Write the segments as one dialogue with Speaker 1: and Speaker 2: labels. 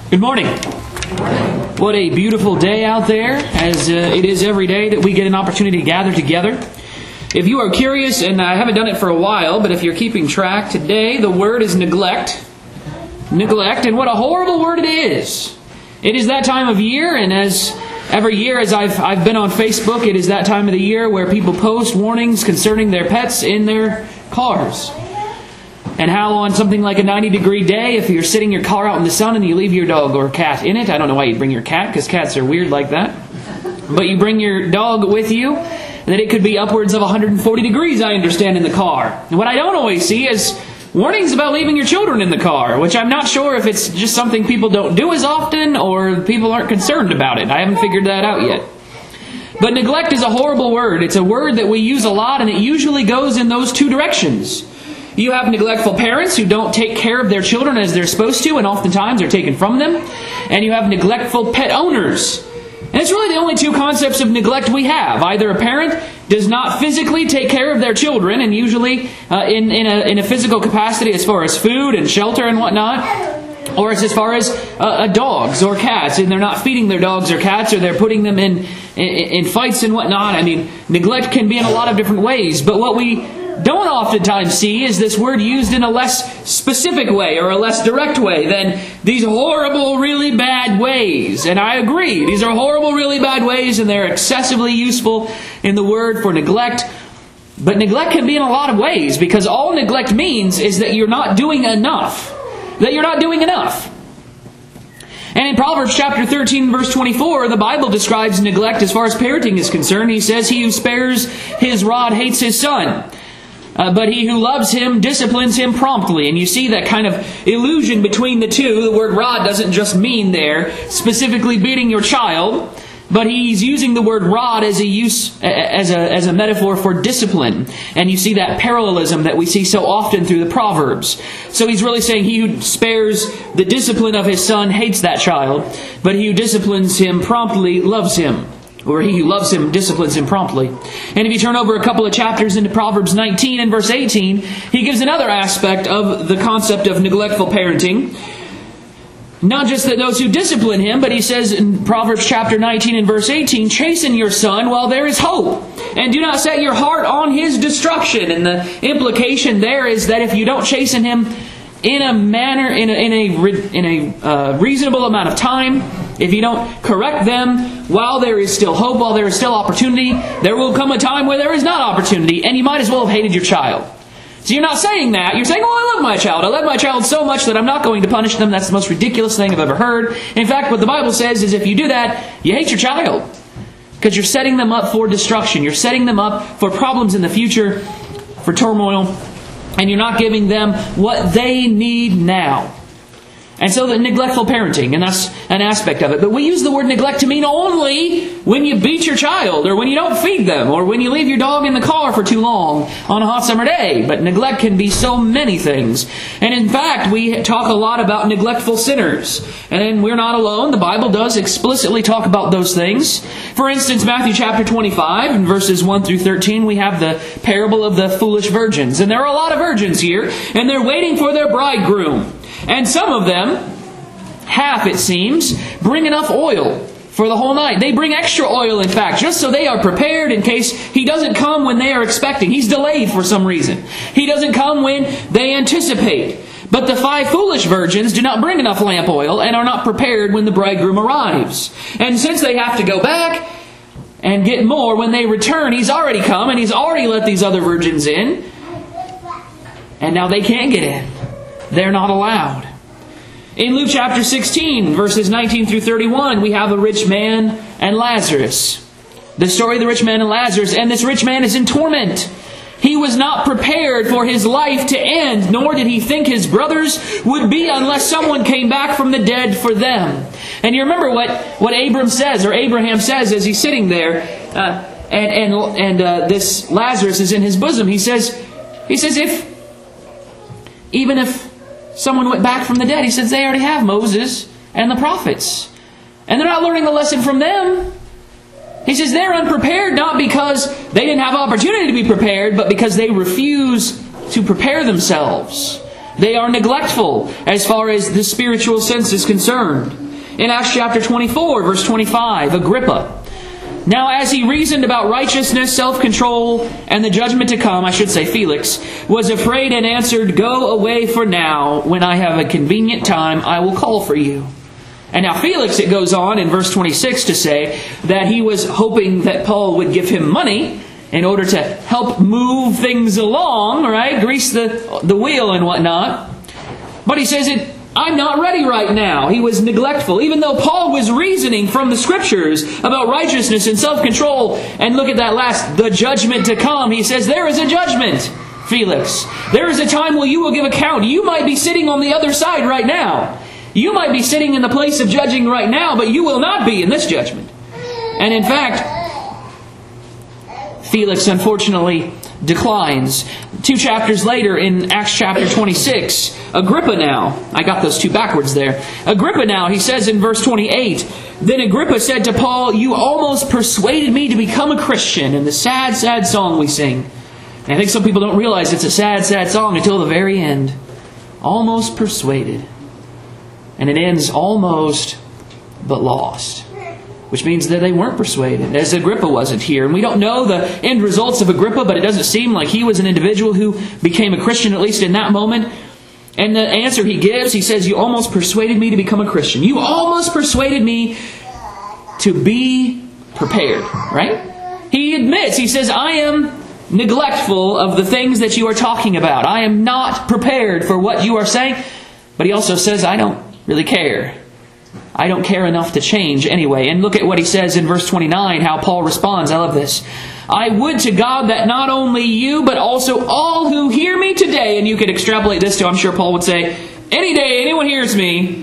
Speaker 1: Good morning. What a beautiful day out there, as it is every day that we get an opportunity to gather together. If you are curious, and I haven't done it for a while, but if you're keeping track, today the word is neglect. Neglect, and what a horrible word it is. It is that time of year, and as every year as I've been on Facebook, it is that time of the year where people post warnings concerning their pets in their cars. And how on something like a 90-degree day, if you're sitting your car out in the sun and you leave your dog or cat in it, I don't know why you'd bring your cat, because cats are weird like that, but you bring your dog with you, that it could be upwards of 140 degrees, I understand, in the car. And what I don't always see is warnings about leaving your children in the car, which I'm not sure if it's just something people don't do as often or people aren't concerned about it. I haven't figured that out yet. But neglect is a horrible word. It's a word that we use a lot, and it usually goes in those two directions. You have neglectful parents who don't take care of their children as they're supposed to, and oftentimes are taken from them. And you have neglectful pet owners. And it's really the only two concepts of neglect we have. Either a parent does not physically take care of their children, and usually in a physical capacity as far as food and shelter and whatnot, or it's as far as dogs or cats, and they're not feeding their dogs or cats, or they're putting them in fights and whatnot. I mean, neglect can be in a lot of different ways, but what we don't oftentimes see is this word used in a less specific way or a less direct way than these horrible, really bad ways. And I agree, these are horrible, really bad ways, and they're excessively useful in the word for neglect. But neglect can be in a lot of ways, because all neglect means is that you're not doing enough. That you're not doing enough. And in Proverbs chapter 13, verse 24, the Bible describes neglect as far as parenting is concerned. He says, "He who spares his rod hates his son. But he who loves him disciplines him promptly." And you see that kind of illusion between the two. The word rod doesn't just mean there specifically beating your child, but he's using the word rod as a metaphor for discipline. And you see that parallelism that we see so often through the Proverbs. So he's really saying he who spares the discipline of his son hates that child, but he who disciplines him promptly loves him. Or he who loves him disciplines him promptly. And if you turn over a couple of chapters into Proverbs 19 and verse 18, he gives another aspect of the concept of neglectful parenting. Not just that those who discipline him, but he says in Proverbs chapter 19 and verse 18, "Chasten your son while there is hope, and do not set your heart on his destruction." And the implication there is that if you don't chasten him in a manner, in a reasonable amount of time, if you don't correct them while there is still hope, while there is still opportunity, there will come a time where there is not opportunity, and you might as well have hated your child. So you're not saying that. You're saying, "Oh, I love my child. I love my child so much that I'm not going to punish them." That's the most ridiculous thing I've ever heard. In fact, what the Bible says is if you do that, you hate your child. Because you're setting them up for destruction. You're setting them up for problems in the future, for turmoil, and you're not giving them what they need now. And so the neglectful parenting, and that's an aspect of it. But we use the word neglect to mean only when you beat your child, or when you don't feed them, or when you leave your dog in the car for too long on a hot summer day. But neglect can be so many things. And in fact, we talk a lot about neglectful sinners. And we're not alone. The Bible does explicitly talk about those things. For instance, Matthew chapter 25, in verses 1 through 13, we have the parable of the foolish virgins. And there are a lot of virgins here, and they're waiting for their bridegroom. And some of them, half it seems, bring enough oil for the whole night. They bring extra oil, in fact, just so they are prepared in case he doesn't come when they are expecting. He's delayed for some reason. He doesn't come when they anticipate. But the 5 foolish virgins do not bring enough lamp oil and are not prepared when the bridegroom arrives. And since they have to go back and get more when they return, he's already come and he's already let these other virgins in. And now they can't get in. They're not allowed. In Luke chapter 16, verses 19 through 31, we have a rich man and Lazarus. The story of the rich man and Lazarus, and this rich man is in torment. He was not prepared for his life to end, nor did he think his brothers would be unless someone came back from the dead for them. And you remember what Abraham says as he's sitting there, this Lazarus is in his bosom. He says, even if someone went back from the dead, he says they already have Moses and the prophets. And they're not learning the lesson from them. He says they're unprepared not because they didn't have opportunity to be prepared, but because they refuse to prepare themselves. They are neglectful as far as the spiritual sense is concerned. In Acts chapter 24, verse 25, Agrippa. Now as he reasoned about righteousness, self-control, and the judgment to come, I should say Felix, was afraid and answered, "Go away for now. When I have a convenient time, I will call for you." And now Felix, it goes on in verse 26 to say that he was hoping that Paul would give him money in order to help move things along, right? Grease the wheel and whatnot. But he says, I'm not ready right now. He was neglectful. Even though Paul was reasoning from the Scriptures about righteousness and self-control. And look at that last, the judgment to come. He says, there is a judgment, Felix. There is a time where you will give account. You might be sitting on the other side right now. You might be sitting in the place of judging right now, but you will not be in this judgment. And in fact, Felix unfortunately declines. 2 chapters later in Acts chapter 26, Agrippa now, I got those two backwards there. Agrippa now, he says in verse 28, then Agrippa said to Paul, "You almost persuaded me to become a Christian." In the sad, sad song we sing. And I think some people don't realize it's a sad, sad song until the very end. Almost persuaded. And it ends almost but lost. Which means that they weren't persuaded, as Agrippa wasn't here. And we don't know the end results of Agrippa, but it doesn't seem like he was an individual who became a Christian, at least in that moment. And the answer he gives, he says, "You almost persuaded me to become a Christian. You almost persuaded me to be prepared." Right? He admits, he says, "I am neglectful of the things that you are talking about. I am not prepared for what you are saying." But he also says, "I don't really care. I don't care enough to change anyway." And look at what he says in verse 29, how Paul responds. I love this. "I would to God that not only you, but also all who hear me today," and you could extrapolate this to, I'm sure Paul would say, any day anyone hears me.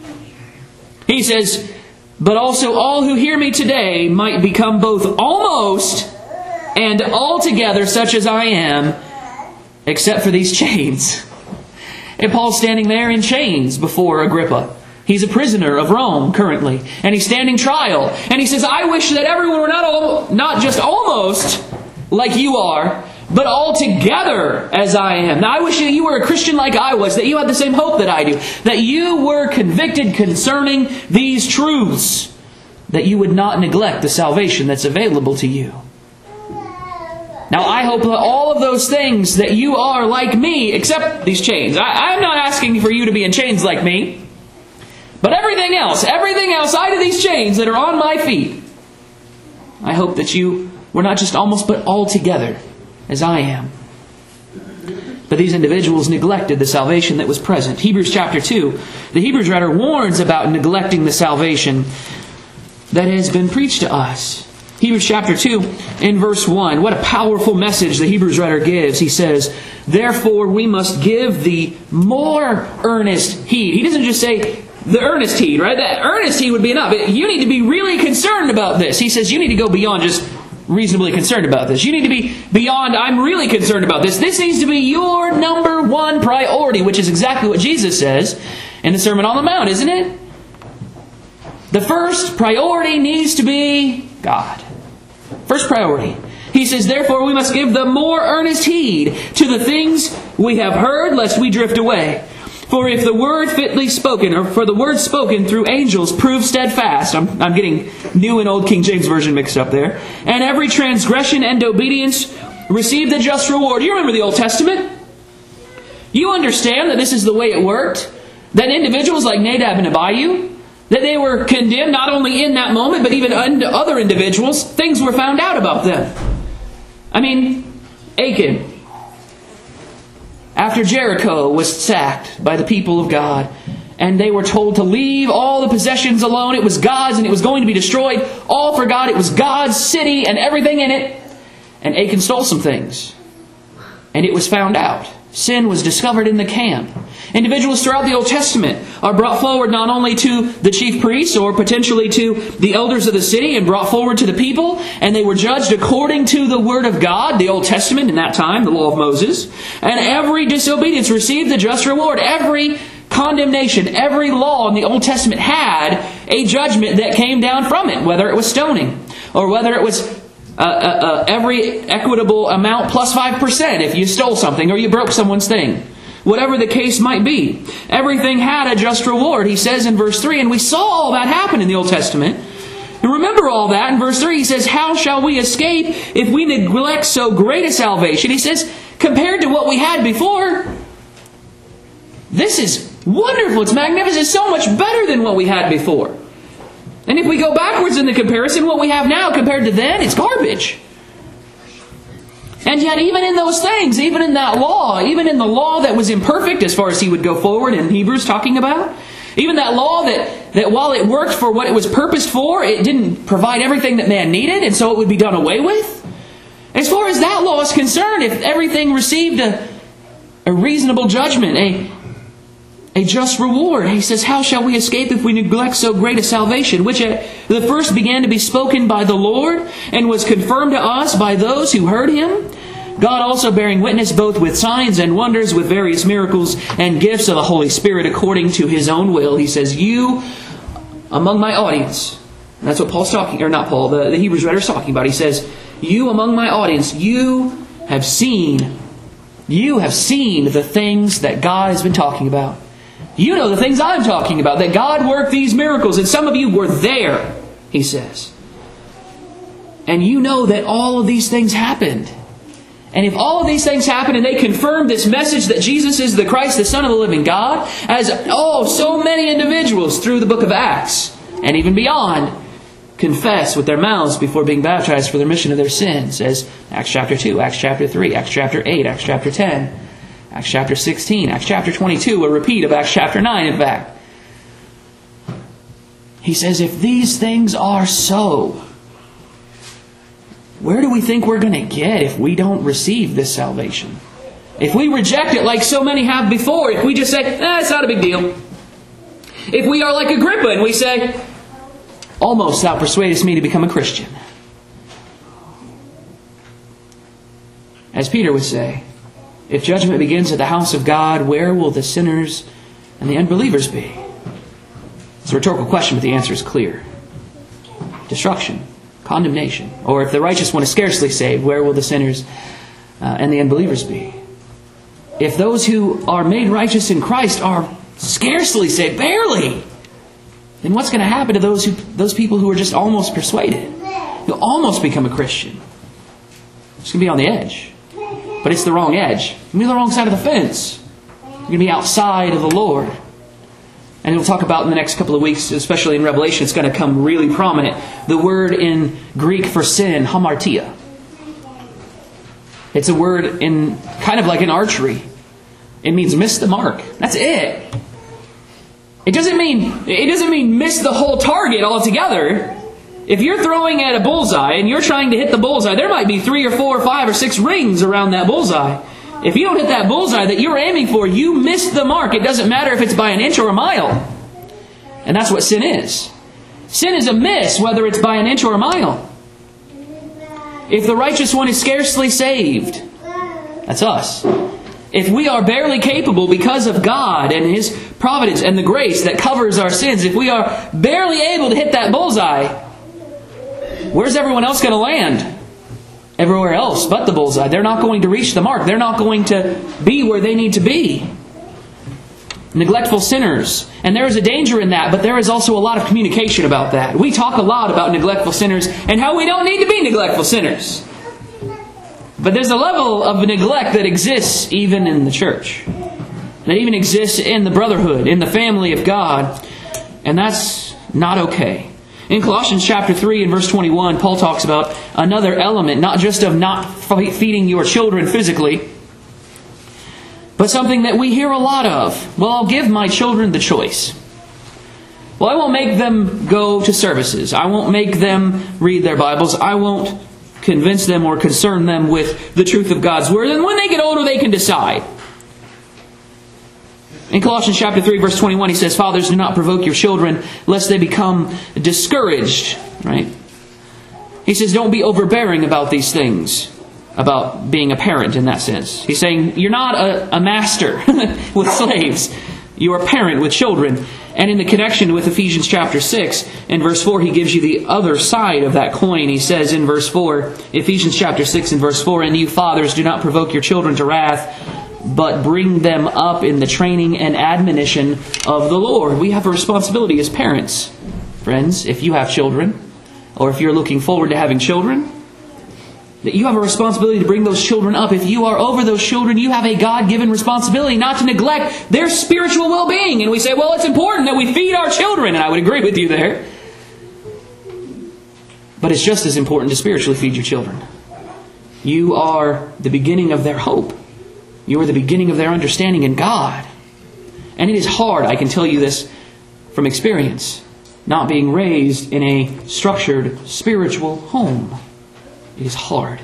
Speaker 1: He says, "But also all who hear me today might become both almost and altogether such as I am, except for these chains." And Paul's standing there in chains before Agrippa. He's a prisoner of Rome currently, and he's standing trial. And he says, "I wish that everyone were not just almost like you are, but altogether as I am." Now, I wish that you were a Christian like I was, that you had the same hope that I do, that you were convicted concerning these truths, that you would not neglect the salvation that's available to you. Now, I hope that all of those things that you are like me, except these chains. I'm not asking for you to be in chains like me. But everything else outside of these chains that are on my feet, I hope that you were not just almost, but altogether as I am. But these individuals neglected the salvation that was present. Hebrews chapter 2, the Hebrews writer warns about neglecting the salvation that has been preached to us. Hebrews chapter 2 in verse 1. What a powerful message the Hebrews writer gives. He says, "Therefore we must give the more earnest heed." He doesn't just say the earnest heed, right? That earnest heed would be enough. You need to be really concerned about this. He says you need to go beyond just reasonably concerned about this. You need to be beyond, I'm really concerned about this. This needs to be your number one priority, which is exactly what Jesus says in the Sermon on the Mount, isn't it? The first priority needs to be God. First priority. He says, "Therefore we must give the more earnest heed to the things we have heard, lest we drift away. For if the word fitly spoken, or for the word spoken through angels, prove steadfast." I'm getting New and Old King James Version mixed up there. "And every transgression and obedience receive the just reward." You remember the Old Testament? You understand that this is the way it worked? That individuals like Nadab and Abihu, that they were condemned not only in that moment, but even unto other individuals. Things were found out about them. I mean, Achan, after Jericho was sacked by the people of God, and they were told to leave all the possessions alone. It was God's and it was going to be destroyed. All for God. It was God's city and everything in it. And Achan stole some things. And it was found out. Sin was discovered in the camp. Individuals throughout the Old Testament are brought forward not only to the chief priests or potentially to the elders of the city and brought forward to the people, and they were judged according to the Word of God, the Old Testament in that time, the law of Moses. And every disobedience received the just reward. Every condemnation, every law in the Old Testament had a judgment that came down from it, whether it was stoning or whether it was every equitable amount plus 5% if you stole something or you broke someone's thing. whatever the case might be. Everything had a just reward, he says in verse 3, and we saw all that happen in the Old Testament. And remember all that. In verse 3 he says, how shall we escape if we neglect so great a salvation? He says, compared to what we had before, this is wonderful. It's magnificent. It's so much better than what we had before. And if we go backwards in the comparison, what we have now compared to then, it's garbage. And yet even in those things, even in that law, even in the law that was imperfect as far as he would go forward in Hebrews talking about, even that law that while it worked for what it was purposed for, it didn't provide everything that man needed, and so it would be done away with. As far as that law is concerned, if everything received a reasonable judgment, a just reward, he says, how shall we escape if we neglect so great a salvation, which at the first began to be spoken by the Lord, and was confirmed to us by those who heard him? God also bearing witness both with signs and wonders, with various miracles and gifts of the Holy Spirit according to his own will. He says, you among my audience. And that's what Paul's talking, or not Paul, the Hebrews writer is talking about. He says, you among my audience, you have seen the things that God has been talking about. You know the things I'm talking about, that God worked these miracles, and some of you were there, he says. And you know that all of these things happened. And if all of these things happen and they confirm this message that Jesus is the Christ, the Son of the living God, as so many individuals through the book of Acts and even beyond confess with their mouths before being baptized for the remission of their sins, as Acts chapter 2, Acts chapter 3, Acts chapter 8, Acts chapter 10, Acts chapter 16, Acts chapter 22, a repeat of Acts chapter 9 in fact. He says, if these things are so, where do we think we're going to get if we don't receive this salvation? If we reject it like so many have before, if we just say, it's not a big deal. If we are like Agrippa and we say, almost thou persuadest me to become a Christian. As Peter would say, if judgment begins at the house of God, where will the sinners and the unbelievers be? It's a rhetorical question, but the answer is clear. Destruction. Condemnation. Or if the righteous one is scarcely saved, where will the sinners and the unbelievers be? If those who are made righteous in Christ are scarcely saved, barely, then what's going to happen to those people who are just almost persuaded? Who almost become a Christian? It's going to be on the edge. But it's the wrong edge. It's going to be the wrong side of the fence. You're going to be outside of the Lord. And we'll talk about in the next couple of weeks, especially in Revelation, it's going to come really prominent. The word in Greek for sin, hamartia. It's a word in kind of like an archery. It means miss the mark. That's it. It doesn't mean miss the whole target altogether. If you're throwing at a bullseye and you're trying to hit the bullseye, there might be 3 or 4 or 5 or 6 rings around that bullseye. If you don't hit that bullseye that you're aiming for, you miss the mark. It doesn't matter if it's by an inch or a mile. And that's what sin is. Sin is a miss, whether it's by an inch or a mile. If the righteous one is scarcely saved, that's us. If we are barely capable because of God and His providence and the grace that covers our sins, if we are barely able to hit that bullseye, where's everyone else going to land? Everywhere else but the bullseye. They're not going to reach the mark. They're not going to be where they need to be. Neglectful sinners. And there is a danger in that, but there is also a lot of communication about that. We talk a lot about neglectful sinners and how we don't need to be neglectful sinners. But there's a level of neglect that exists even in the church. That even exists in the brotherhood, in the family of God. And that's not okay. In Colossians chapter 3 and verse 21, Paul talks about another element, not just of not feeding your children physically, but something that we hear a lot of. Well, I'll give my children the choice. Well, I won't make them go to services. I won't make them read their Bibles. I won't convince them or concern them with the truth of God's Word. And when they get older, they can decide. In Colossians chapter 3, verse 21, he says, fathers, do not provoke your children, lest they become discouraged. Right? He says, don't be overbearing about these things, about being a parent in that sense. He's saying, you're not a master with slaves. You're a parent with children. And in the connection with Ephesians chapter 6, in verse 4, he gives you the other side of that coin. He says in verse 4, Ephesians chapter 6 and verse 4, and you fathers, do not provoke your children to wrath, but bring them up in the training and admonition of the Lord. We have a responsibility as parents. Friends, if you have children, or if you're looking forward to having children, that you have a responsibility to bring those children up. If you are over those children, you have a God-given responsibility not to neglect their spiritual well-being. And we say, well, it's important that we feed our children. And I would agree with you there. But it's just as important to spiritually feed your children. You are the beginning of their hope. You are the beginning of their understanding in God. And it is hard, I can tell you this from experience, not being raised in a structured spiritual home. It is hard.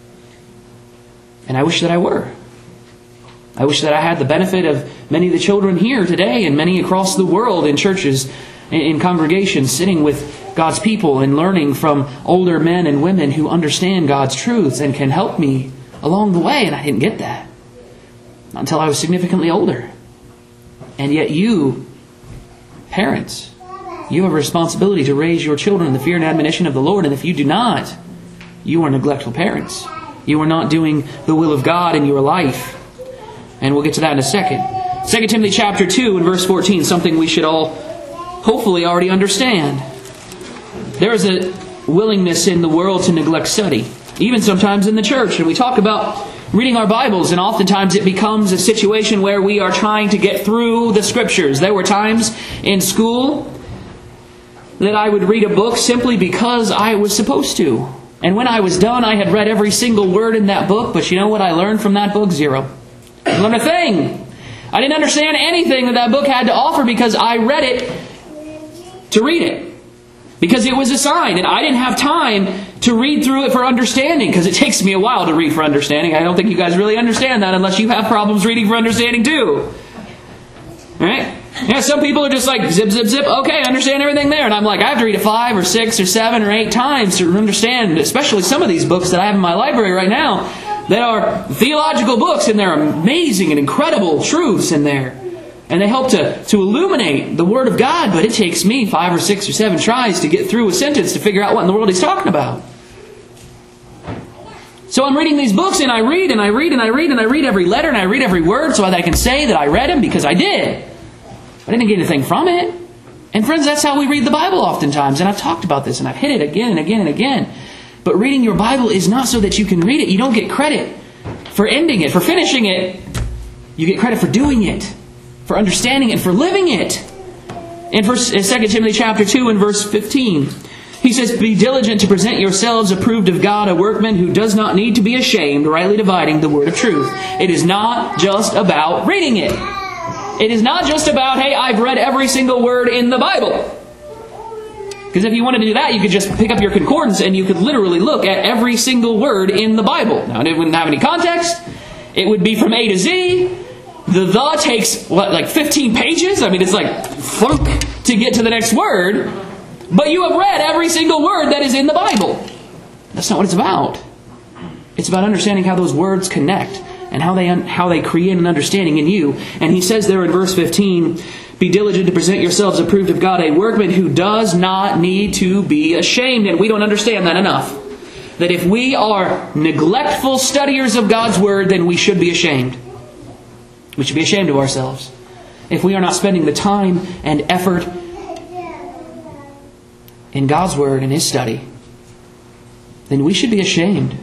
Speaker 1: And I wish that I were. I wish that I had the benefit of many of the children here today and many across the world in churches, in congregations, sitting with God's people and learning from older men and women who understand God's truths and can help me along the way. And I didn't get that. Not until I was significantly older. And yet you, parents, you have a responsibility to raise your children in the fear and admonition of the Lord. And if you do not, you are neglectful parents. You are not doing the will of God in your life. And we'll get to that in a second. 2 Timothy chapter 2 and verse 14, something we should all hopefully already understand. There is a willingness in the world to neglect study, even sometimes in the church. And we talk about reading our Bibles, and oftentimes it becomes a situation where we are trying to get through the Scriptures. There were times in school that I would read a book simply because I was supposed to. And when I was done, I had read every single word in that book. But you know what I learned from that book? Zero. I didn't learn a thing. I didn't understand anything that book had to offer because I read it to read it. Because it was assigned, and I didn't have time to read through it for understanding, because it takes me a while to read for understanding. I don't think you guys really understand that unless you have problems reading for understanding too. Right? Yeah, some people are just like, zip, zip, zip, okay, I understand everything there. And I'm like, I have to read it 5 or 6 or 7 or 8 times to understand, especially some of these books that I have in my library right now that are theological books, and they're amazing and incredible truths in there. And they help to illuminate the Word of God, but it takes me 5 or 6 or 7 tries to get through a sentence to figure out what in the world he's talking about. So I'm reading these books, and I read and I read and I read and I read every letter and I read every word so that I can say that I read them because I did. I didn't get anything from it. And friends, that's how we read the Bible oftentimes. And I've talked about this and I've hit it again and again and again. But reading your Bible is not so that you can read it. You don't get credit for ending it, for finishing it. You get credit for doing it, for understanding it, for living it. In 2 Timothy chapter 2 and verse 15, he says, "Be diligent to present yourselves approved of God, a workman who does not need to be ashamed, rightly dividing the word of truth." It is not just about reading it. It is not just about, hey, I've read every single word in the Bible. Because if you wanted to do that, you could just pick up your concordance and you could literally look at every single word in the Bible. Now, it wouldn't have any context. It would be from A to Z. The takes, like 15 pages? I mean, it's like, flunk to get to the next word. But you have read every single word that is in the Bible. That's not what it's about. It's about understanding how those words connect and how they create an understanding in you. And he says there in verse 15, "Be diligent to present yourselves approved of God, a workman who does not need to be ashamed." And we don't understand that enough. That if we are neglectful studiers of God's Word, then we should be ashamed. We should be ashamed of ourselves. If we are not spending the time and effort in God's Word and His study, then we should be ashamed.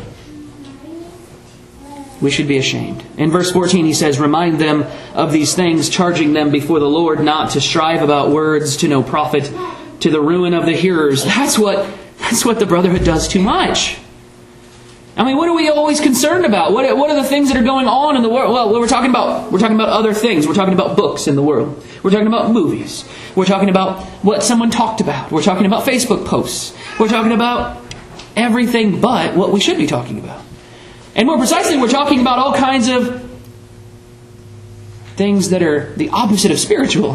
Speaker 1: We should be ashamed. In verse 14 he says, "Remind them of these things, charging them before the Lord not to strive about words to no profit, to the ruin of the hearers." That's what the brotherhood does too much. I mean, what are we always concerned about? What are the things that are going on in the world? Well, we're talking about other things. We're talking about books in the world. We're talking about movies. We're talking about what someone talked about. We're talking about Facebook posts. We're talking about everything but what we should be talking about. And more precisely, we're talking about all kinds of things that are the opposite of spiritual.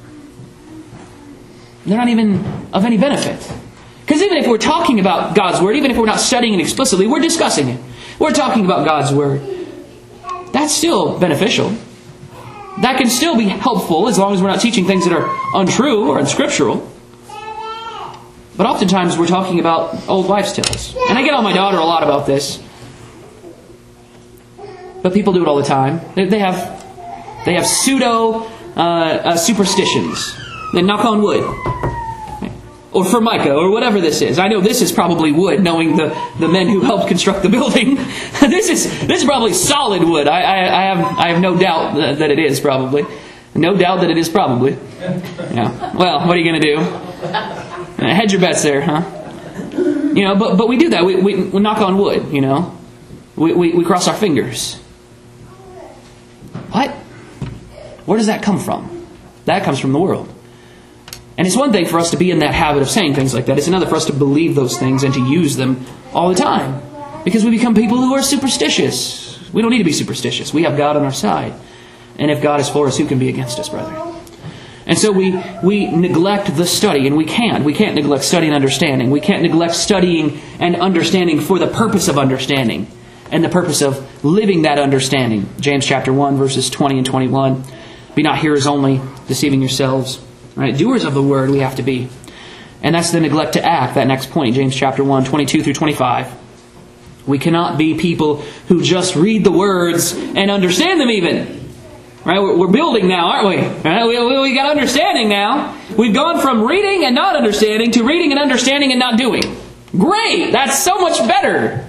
Speaker 1: They're not even of any benefit. Because even if we're talking about God's Word, even if we're not studying it explicitly, we're discussing it. We're talking about God's Word. That's still beneficial. That can still be helpful as long as we're not teaching things that are untrue or unscriptural. But oftentimes we're talking about old wives' tales. And I get on my daughter a lot about this. but people do it all the time. They have pseudo superstitions. They knock on wood, or formica, or whatever this is. I know this is probably wood, knowing the men who helped construct the building. This is probably solid wood. I have no doubt that it is probably. No doubt that it is probably. Yeah. Well, what are you going to do? Hedge your bets there, huh? But we do that. We knock on wood. We cross our fingers. What? Where does that come from? That comes from the world. And it's one thing for us to be in that habit of saying things like that. It's another for us to believe those things and to use them all the time. Because we become people who are superstitious. We don't need to be superstitious. We have God on our side. And if God is for us, who can be against us, brethren? And so we neglect the study, and we can't. We can't neglect study and understanding. We can't neglect studying and understanding for the purpose of understanding and the purpose of living that understanding. James chapter 1, verses 20 and 21. Be not hearers only, deceiving yourselves. Right? Doers of the word we have to be. And that's the neglect to act, that next point, James chapter 1, 22 through 25. We cannot be people who just read the words and understand them even. Right? We're building now, aren't we? Right? We got understanding now. We've gone from reading and not understanding to reading and understanding and not doing. Great! That's so much better.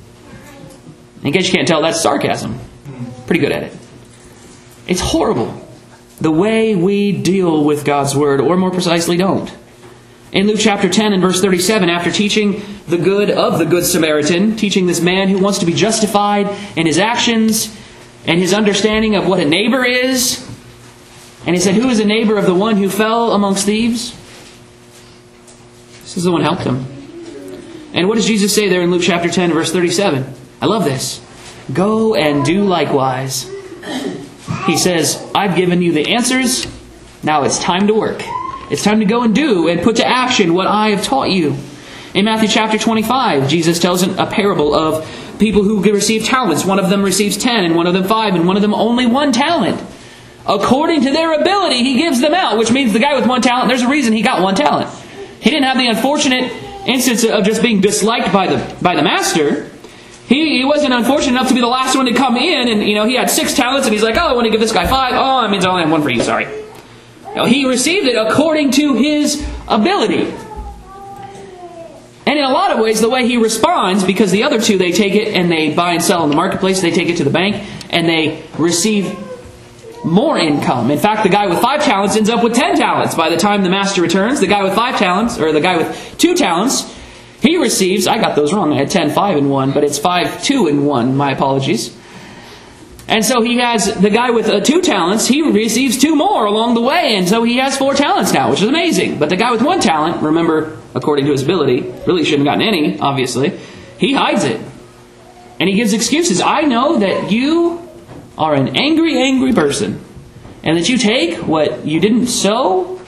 Speaker 1: In case you can't tell, that's sarcasm. Pretty good at it. It's horrible. The way we deal with God's Word, or more precisely, don't. In Luke chapter 10 and verse 37, after teaching the good of the Good Samaritan, teaching this man who wants to be justified in his actions and his understanding of what a neighbor is, and he said, who is a neighbor of the one who fell amongst thieves? This is the one who helped him. And what does Jesus say there in Luke chapter 10 verse 37? I love this. Go and do likewise. He says, I've given you the answers. Now it's time to work. It's time to go and do and put to action what I have taught you. In Matthew chapter 25, Jesus tells a parable of people who receive talents. One of them receives 10, and one of them 5, and one of them only 1 talent. According to their ability, he gives them out, which means the guy with 1 talent, there's a reason he got 1 talent. He didn't have the unfortunate instance of just being disliked by the master. He wasn't unfortunate enough to be the last one to come in, and he had 6 talents, and he's like, oh, I want to give this guy 5. Oh, that means I only have 1 for you, sorry. He received it according to his ability. And in a lot of ways, the way he responds, because the other 2, they take it and they buy and sell in the marketplace, they take it to the bank, and they receive more income. In fact, the guy with 5 talents ends up with 10 talents by the time the master returns. The guy with 5 talents, or the guy with 2 talents, he receives, I got those wrong, I had 10, 5, and 1, but it's 5, 2, and 1, my apologies. And so he has, the guy with 2 talents, he receives 2 more along the way, and so he has 4 talents now, which is amazing. But the guy with 1 talent, remember, according to his ability, really shouldn't have gotten any, obviously, he hides it. And he gives excuses. I know that you are an angry, angry person, and that you take what you didn't sow,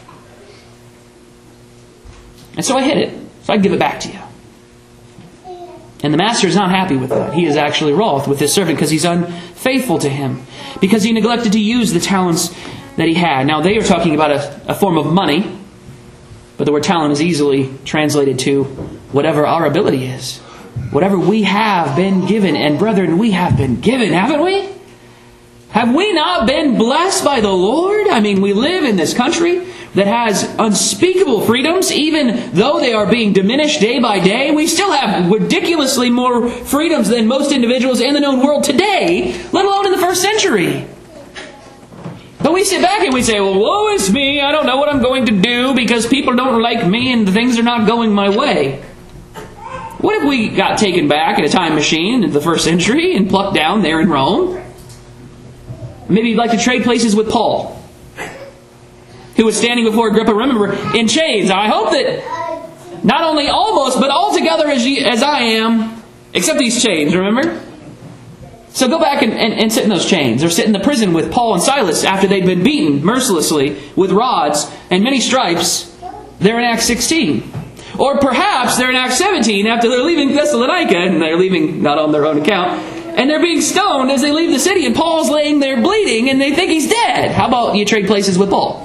Speaker 1: and so I hid it. So I give it back to you. And the master is not happy with that. He is actually wroth with his servant because he's unfaithful to him. Because he neglected to use the talents that he had. Now they are talking about a form of money. But the word talent is easily translated to whatever our ability is. Whatever we have been given. And brethren, we have been given, haven't we? Have we not been blessed by the Lord? I mean, we live in this country that has unspeakable freedoms, even though they are being diminished day by day. We still have ridiculously more freedoms than most individuals in the known world today, let alone in the first century. But we sit back and we say, well, woe is me, I don't know what I'm going to do because people don't like me and things are not going my way. What if we got taken back in a time machine in the first century and plucked down there in Rome? Maybe you'd like to trade places with Paul, who was standing before Agrippa, remember, in chains. I hope that not only almost, but altogether as I am, except these chains, remember? So go back and sit in those chains, or sit in the prison with Paul and Silas after they'd been beaten mercilessly with rods and many stripes. They're in Acts 16. Or perhaps they're in Acts 17 after they're leaving Thessalonica, and they're leaving not on their own account, and they're being stoned as they leave the city, and Paul's laying there bleeding, and they think he's dead. How about you trade places with Paul?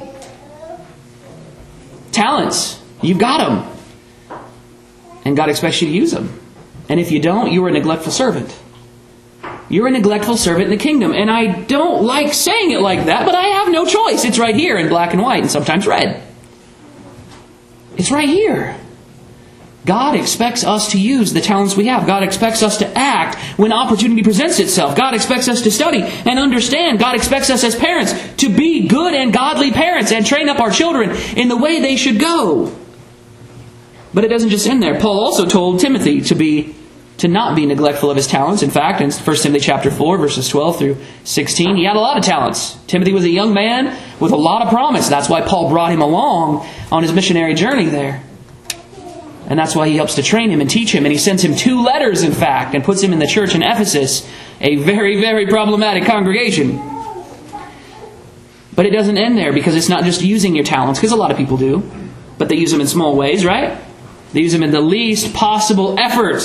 Speaker 1: Talents. You've got them. And God expects you to use them. And if you don't, you're a neglectful servant. you're a neglectful servant in the kingdom. And I don't like saying it like that, but I have no choice. It's right here in black and white and sometimes red. It's right here. God expects us to use the talents we have. God expects us to act when opportunity presents itself. God expects us to study and understand. God expects us as parents to be good and godly parents and train up our children in the way they should go. But it doesn't just end there. Paul also told Timothy to not be neglectful of his talents. In fact, in 1 Timothy chapter 4, verses 12 through 16, he had a lot of talents. Timothy was a young man with a lot of promise. That's why Paul brought him along on his missionary journey there. And that's why he helps to train him and teach him. And he sends him 2 letters, in fact, and puts him in the church in Ephesus, a very, very problematic congregation. But it doesn't end there, because it's not just using your talents, because a lot of people do. But they use them in small ways, right? They use them in the least possible effort.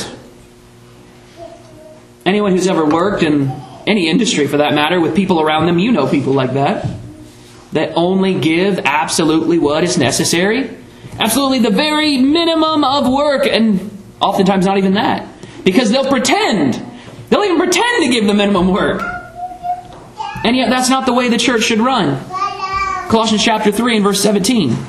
Speaker 1: Anyone who's ever worked in any industry, for that matter, with people around them, you know people like that. That only give absolutely what is necessary. Absolutely the very minimum of work, and oftentimes not even that. Because they'll pretend. They'll even pretend to give the minimum work. And yet that's not the way the church should run. Colossians chapter 3 and verse 17.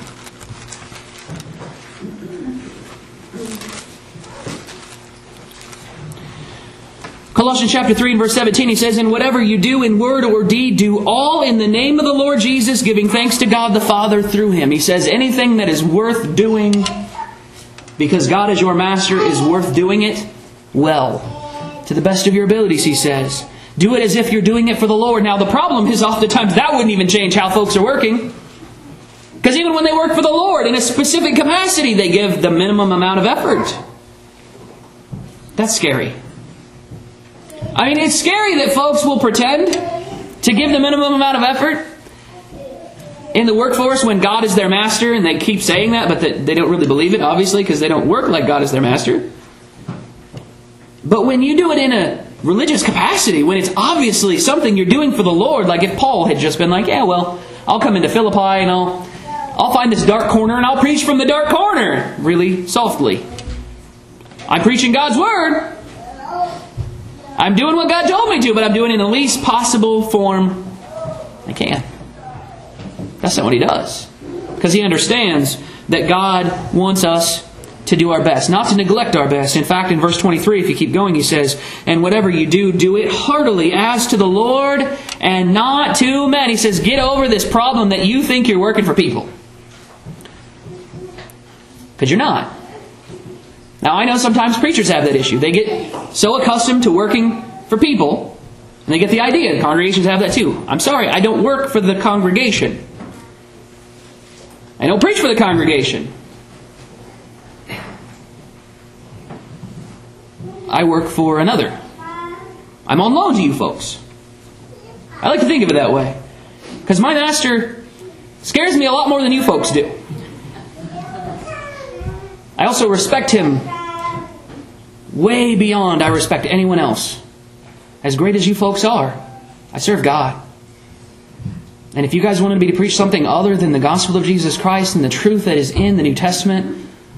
Speaker 1: Colossians chapter 3 and verse 17, he says, "And whatever you do in word or deed, do all in the name of the Lord Jesus, giving thanks to God the Father through Him." He says anything that is worth doing, because God is your master, is worth doing it well. To the best of your abilities, he says. Do it as if you're doing it for the Lord. Now the problem is oftentimes that wouldn't even change how folks are working. Because even when they work for the Lord in a specific capacity, they give the minimum amount of effort. That's scary. I mean, it's scary that folks will pretend to give the minimum amount of effort in the workforce when God is their master, and they keep saying that, but they don't really believe it, obviously, because they don't work like God is their master. But when you do it in a religious capacity, when it's obviously something you're doing for the Lord, like if Paul had just been like, yeah, well, I'll come into Philippi and I'll find this dark corner and I'll preach from the dark corner really softly. I'm preaching God's Word. I'm doing what God told me to, but I'm doing it in the least possible form I can. That's not what he does. Because he understands that God wants us to do our best, not to neglect our best. In fact, in verse 23, if you keep going, he says, "And whatever you do, do it heartily as to the Lord and not to men." He says, get over this problem that you think you're working for people. Because you're not. Now, I know sometimes preachers have that issue. They get so accustomed to working for people, and they get the idea. Congregations have that too. I'm sorry, I don't work for the congregation. I don't preach for the congregation. I work for another. I'm on loan to you folks. I like to think of it that way. Because my master scares me a lot more than you folks do. I also respect him way beyond I respect anyone else. As great as you folks are, I serve God. And if you guys wanted me to preach something other than the gospel of Jesus Christ and the truth that is in the New Testament,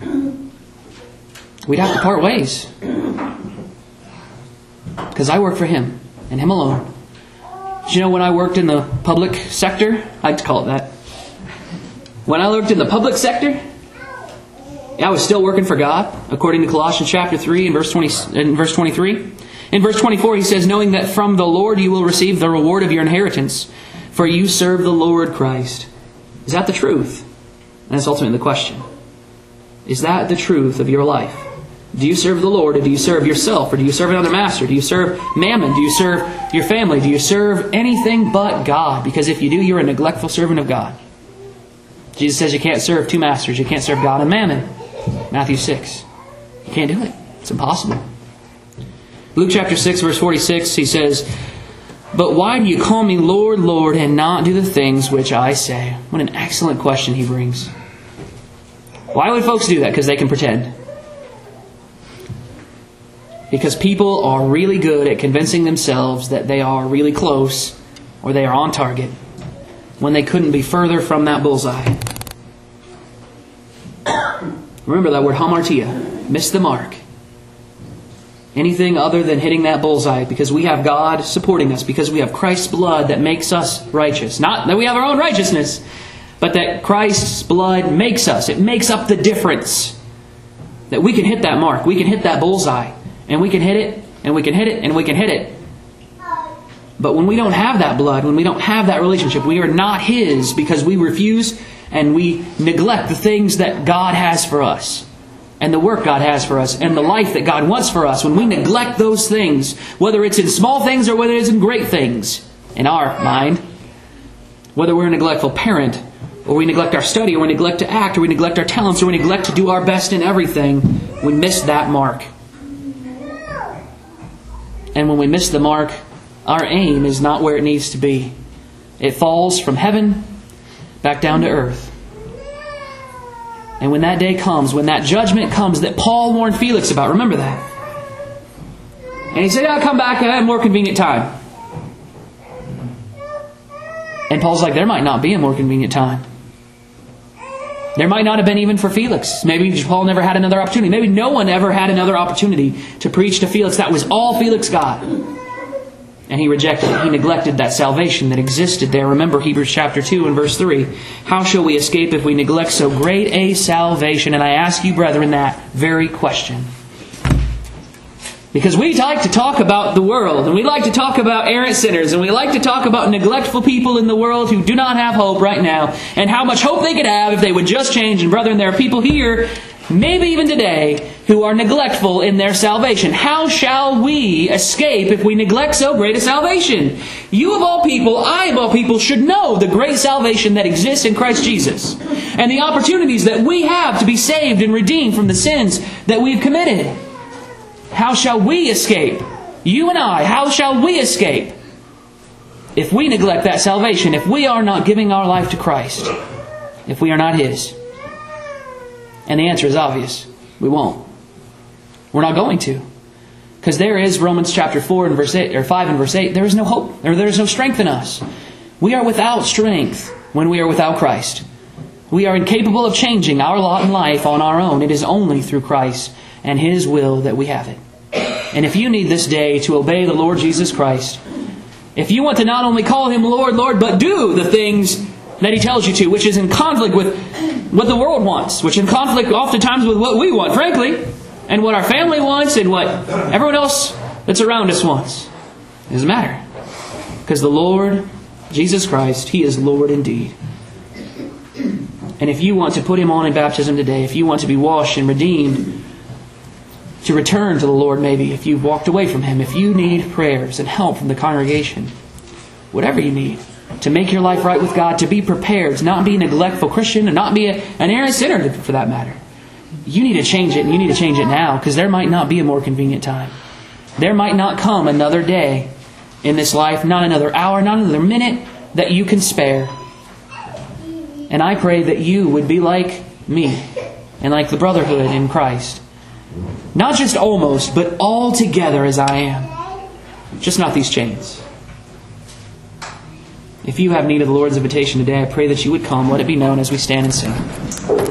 Speaker 1: we'd have to part ways. Because I work for Him and Him alone. Did you know when I worked in the public sector? I like to call it that. When I worked in the public sector, I was still working for God, according to Colossians chapter 3 and verse 23. In verse 24, he says, "Knowing that from the Lord you will receive the reward of your inheritance, for you serve the Lord Christ." Is that the truth? And that's ultimately the question. Is that the truth of your life? Do you serve the Lord, or do you serve yourself, or do you serve another master? Do you serve mammon? Do you serve your family? Do you serve anything but God? Because if you do, you're a neglectful servant of God. Jesus says you can't serve two masters. You can't serve God and mammon. Matthew 6. You can't do it. It's impossible. Luke chapter 6, verse 46, he says, "But why do you call me Lord, Lord, and not do the things which I say?" What an excellent question he brings. Why would folks do that? Because they can pretend. Because people are really good at convincing themselves that they are really close or they are on target when they couldn't be further from that bullseye. Remember that word hamartia. Miss the mark. anything other than hitting that bullseye, because we have God supporting us, because we have Christ's blood that makes us righteous. Not that we have our own righteousness, but that Christ's blood makes us. It makes up the difference. That we can hit that mark. We can hit that bullseye. And we can hit it, and we can hit it, and we can hit it. But when we don't have that blood, when we don't have that relationship, we are not His, because we refuse and we neglect the things that God has for us, and the work God has for us, and the life that God wants for us. When we neglect those things, whether it's in small things or whether it's in great things, in our mind, whether we're a neglectful parent, or we neglect our study, or we neglect to act, or we neglect our talents, or we neglect to do our best in everything, we miss that mark. And when we miss the mark, our aim is not where it needs to be. It falls from heaven back down to earth. And when that day comes, when that judgment comes that Paul warned Felix about, remember that. And he said, I'll come back at a more convenient time. And Paul's like, there might not be a more convenient time. There might not have been even for Felix. Maybe Paul never had another opportunity. Maybe no one ever had another opportunity to preach to Felix. That was all Felix got. And he rejected it. He neglected that salvation that existed there. Remember Hebrews chapter 2 and verse 3. How shall we escape if we neglect so great a salvation? And I ask you, brethren, that very question. Because we like to talk about the world, and we like to talk about errant sinners, and we like to talk about neglectful people in the world who do not have hope right now, and how much hope they could have if they would just change. And brethren, there are people here, maybe even today, who are neglectful in their salvation. How shall we escape if we neglect so great a salvation? You of all people, I of all people, should know the great salvation that exists in Christ Jesus, and the opportunities that we have to be saved and redeemed from the sins that we've committed. How shall we escape? You and I, how shall we escape if we neglect that salvation, if we are not giving our life to Christ, if we are not His? And the answer is obvious. We won't. We're not going to. Because there is Romans chapter 4 and verse 8, or 5 and verse 8. There is no hope. There is no strength in us. We are without strength when we are without Christ. We are incapable of changing our lot in life on our own. It is only through Christ and His will that we have it. And if you need this day to obey the Lord Jesus Christ, if you want to not only call Him Lord, Lord, but do the things that He tells you to, which is in conflict with what the world wants, which is in conflict oftentimes with what we want, frankly, and what our family wants, and what everyone else that's around us wants. It doesn't matter. Because the Lord, Jesus Christ, He is Lord indeed. And if you want to put Him on in baptism today, if you want to be washed and redeemed, to return to the Lord maybe, if you've walked away from Him, if you need prayers and help from the congregation, whatever you need, to make your life right with God, to be prepared, to not be a neglectful Christian, and not be an errant sinner for that matter, you need to change it, and you need to change it now, because there might not be a more convenient time. There might not come another day in this life, not another hour, not another minute that you can spare. And I pray that you would be like me and like the brotherhood in Christ. Not just almost, but all together as I am. Just not these chains. If you have need of the Lord's invitation today, I pray that you would come. Let it be known as we stand and sing.